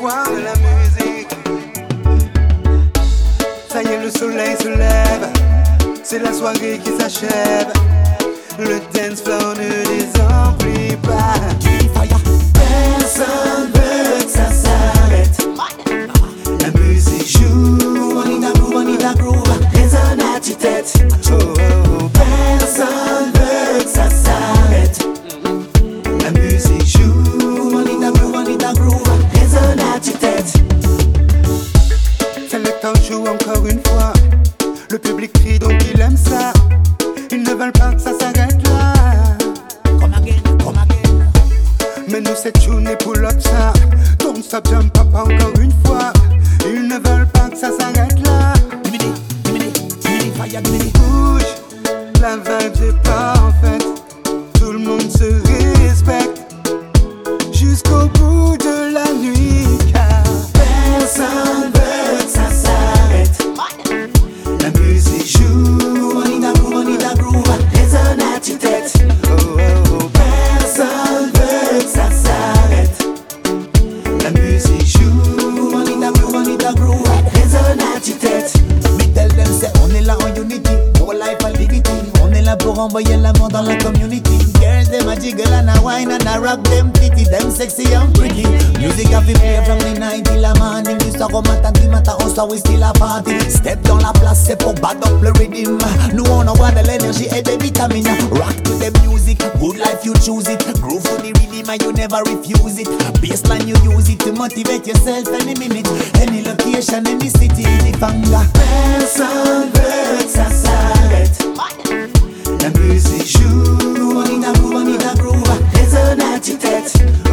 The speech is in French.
pouvoir de la musique. Ça y est, le soleil se lève, c'est la soirée qui s'achève. Le dance floor ne désemplit pas. Personne veut que ça s'arrête. La musique joue, on y da groove, résonne à tue-tête. Oh, oh, oh. Personne veut que ça s'arrête. La musique joue, on y da groove, résonne à tue-tête. C'est le temps joue encore une fois. Le public crie donc il aime ça. Ils ne veulent pas que ça s'arrête là. Come again. Mais nous c'est tune et pull up ça. Don't stop jump up encore une fois. Ils ne veulent pas que ça s'arrête là. Bouge, la vibe est parfaite. Tout le monde se respecte jusqu'au bout de la nuit. Car personne veut que ça s'arrête. La musique joue, on y da groove, résonne à tue-tête. Oh, oh, oh. Personne veut que ça s'arrête. La musique joue, on y da groove, résonne à tue-tête. Me tell them say on est là en unity, more life and liberty. On est là pour envoyer l'amour dans la community. Girls them a jiggle and a wine and a rock them titty, them sexy and pretty. Music have been play from the night till the morning. Du soir au matin, du matin au soir, we still a party. Step dans la place, c'est pour bad up le rhythm. Nous on envoie de l'énergie et des vitamines. Rock to the music, good life you choose it. Groove to the rhythm and you never refuse it. Bassline you use it to motivate yourself any minute, any location, any city, any fanga. Personne veut que ça s'arrête. La musique joue, on y da groove, résonne à tue-tête.